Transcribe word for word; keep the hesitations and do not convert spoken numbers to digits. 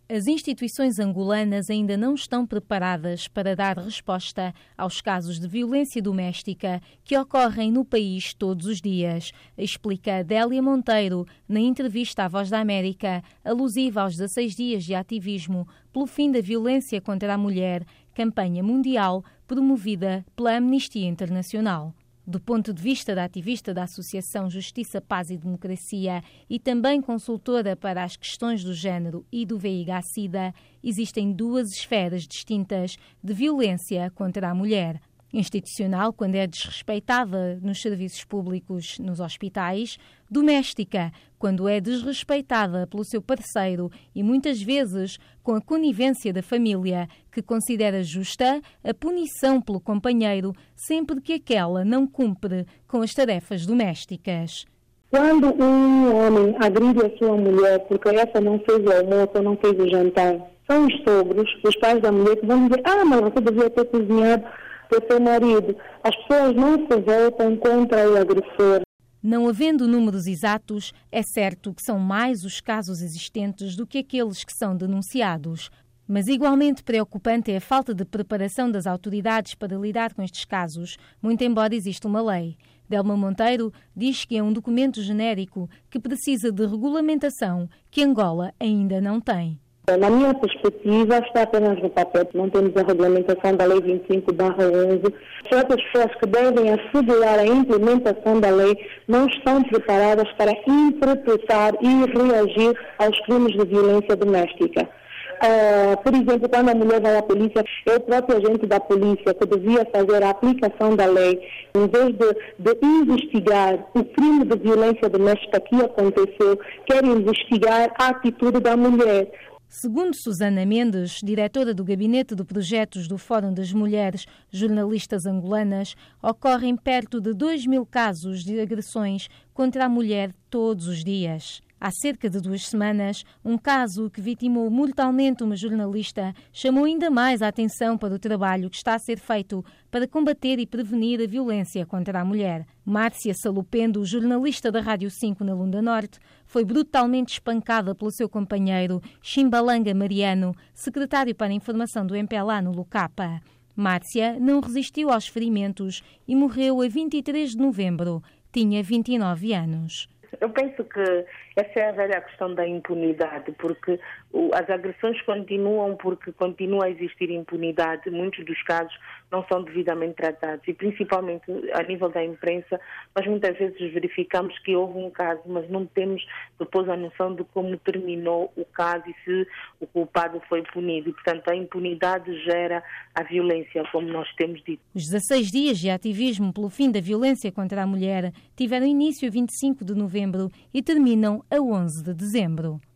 As instituições angolanas ainda não estão preparadas para dar resposta aos casos de violência doméstica que ocorrem no país todos os dias, explica Adélia Monteiro na entrevista à Voz da América, alusiva aos dezasseis dias de ativismo pelo fim da violência contra a mulher, campanha mundial promovida pela Amnistia Internacional. Do ponto de vista da ativista da Associação Justiça, Paz e Democracia e também consultora para as questões do género e do V I H SIDA, existem duas esferas distintas de violência contra a mulher. Institucional, quando é desrespeitada nos serviços públicos, nos hospitais; doméstica, quando é desrespeitada pelo seu parceiro e muitas vezes com a conivência da família, que considera justa a punição pelo companheiro sempre que aquela não cumpre com as tarefas domésticas. Quando um homem agride a sua mulher porque essa não fez o almoço ou não fez o jantar, são os sogros, os pais da mulher, que vão dizer: ah, mas você devia ter cozinhado para o seu marido. As pessoas não se voltam contra o agressor. Não havendo números exatos, é certo que são mais os casos existentes do que aqueles que são denunciados. Mas igualmente preocupante é a falta de preparação das autoridades para lidar com estes casos, muito embora exista uma lei. Delma Monteiro diz que é um documento genérico que precisa de regulamentação que Angola ainda não tem. Na minha perspectiva, está apenas no papel. Não temos a regulamentação da Lei vinte e cinco barra onze. Só que as pessoas que devem assegurar a implementação da lei não estão preparadas para interpretar e reagir aos crimes de violência doméstica. Uh, por exemplo, quando a mulher vai à polícia, é o próprio agente da polícia que devia fazer a aplicação da lei, em vez de, de investigar o crime de violência doméstica que aconteceu, quer investigar a atitude da mulher. Segundo Susana Mendes, diretora do Gabinete de Projetos do Fórum das Mulheres Jornalistas Angolanas, ocorrem perto de dois mil casos de agressões contra a mulher todos os dias. Há cerca de duas semanas, um caso que vitimou mortalmente uma jornalista chamou ainda mais a atenção para o trabalho que está a ser feito para combater e prevenir a violência contra a mulher. Márcia Salupendo, jornalista da Rádio cinco na Lunda Norte, foi brutalmente espancada pelo seu companheiro Chimbalanga Mariano, secretário para a Informação do M P L A no Lucapa. Márcia não resistiu aos ferimentos e morreu a vinte e três de novembro. Tinha vinte e nove anos. Eu penso que essa é a velha questão da impunidade, porque as agressões continuam porque continua a existir impunidade. Muitos dos casos não são devidamente tratados e principalmente a nível da imprensa, nós muitas vezes verificamos que houve um caso, mas não temos depois a noção de como terminou o caso e se o culpado foi punido. E, portanto, a impunidade gera a violência, como nós temos dito. Os dezasseis dias de ativismo pelo fim da violência contra a mulher tiveram início a vinte e cinco de novembro e terminam a onze de dezembro.